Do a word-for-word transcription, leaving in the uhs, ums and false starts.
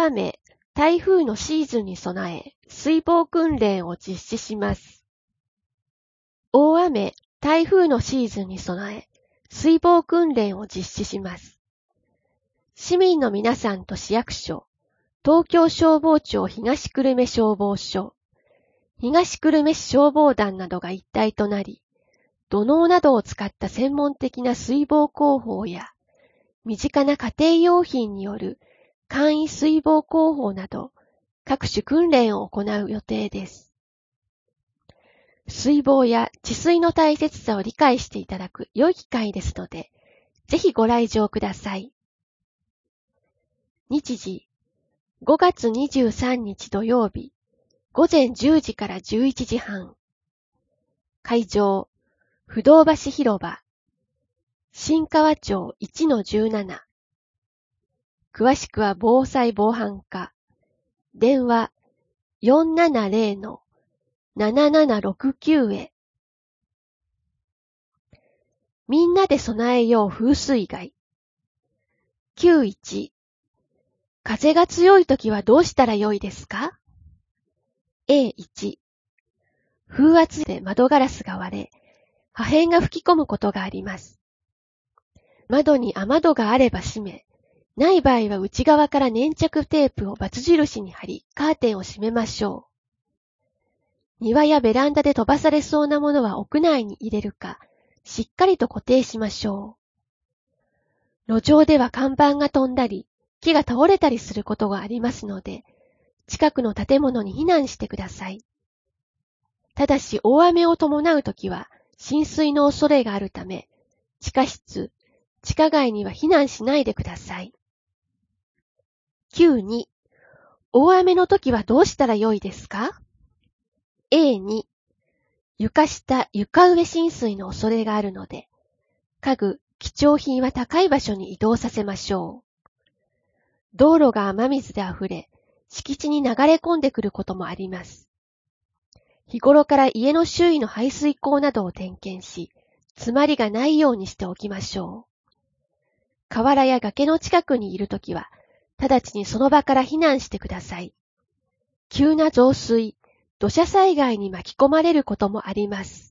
大雨、台風のシーズンに備え、水防訓練を実施します。大雨、台風のシーズンに備え、水防訓練を実施します。市民の皆さんと市役所、東京消防庁東久留米消防署、東久留米市消防団などが一体となり、土のうなどを使った専門的な水防工法や、身近な家庭用品による簡易水防工法など、各種訓練を行う予定です。水防や治水の大切さを理解していただく良い機会ですので、ぜひご来場ください。日時、ごがつにじゅうさんにち土曜日、ごぜんじゅうじからじゅういちじはん。会場、不動橋広場、新川町 いちのじゅうなな。詳しくは防災防犯課、電話 よんななぜろのななななろくきゅう へ。みんなで備えよう風水害。きゅういち。風が強いときはどうしたらよいですか？ エーいち。風圧で窓ガラスが割れ、破片が吹き込むことがあります。窓に雨戸があれば閉め、ない場合は内側から粘着テープを×印に貼り、カーテンを閉めましょう。庭やベランダで飛ばされそうなものは屋内に入れるか、しっかりと固定しましょう。路上では看板が飛んだり、木が倒れたりすることがありますので、近くの建物に避難してください。ただし大雨を伴うときは浸水の恐れがあるため、地下室、地下街には避難しないでください。きゅうに。大雨のときはどうしたらよいですか？ エーに。床下、床上浸水の恐れがあるので、家具、貴重品は高い場所に移動させましょう。道路が雨水で溢れ、敷地に流れ込んでくることもあります。日頃から家の周囲の排水溝などを点検し、詰まりがないようにしておきましょう。河原や崖の近くにいるときは、直ちにその場から避難してください。急な増水、土砂災害に巻き込まれることもあります。